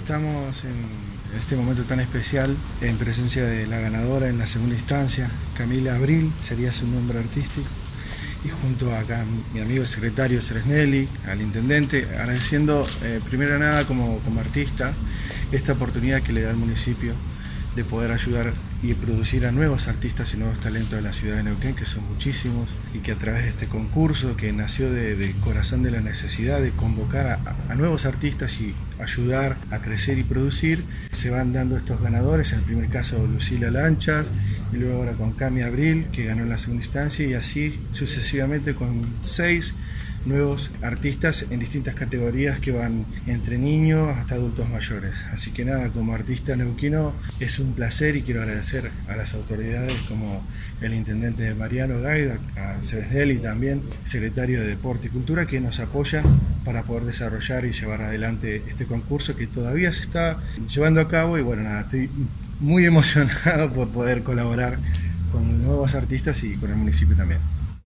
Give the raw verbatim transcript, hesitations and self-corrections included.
estamos en este momento tan especial en presencia de la ganadora en la segunda instancia, Camila Abril, sería su nombre artístico, y junto a acá mi amigo el secretario Ceresnelli, al intendente, agradeciendo eh, primero nada como, como artista esta oportunidad que le da al municipio de poder ayudar y producir a nuevos artistas y nuevos talentos de la ciudad de Neuquén, que son muchísimos, y que a través de este concurso que nació de, del corazón de la necesidad de convocar a, a nuevos artistas y ayudar a crecer y producir, se van dando estos ganadores. En el primer caso Lucila Lanchas, y luego ahora con Cami Abril, que ganó en la segunda instancia, y así sucesivamente con seis nuevos artistas en distintas categorías que van entre niños hasta adultos mayores. Así que nada, como artista neuquino es un placer, y quiero agradecer a las autoridades como el intendente Mariano Gaida, a Ceresnelli también, secretario de Deporte y Cultura, que nos apoya para poder desarrollar y llevar adelante este concurso que todavía se está llevando a cabo. Y bueno, nada, estoy muy emocionado por poder colaborar con nuevos artistas y con el municipio también.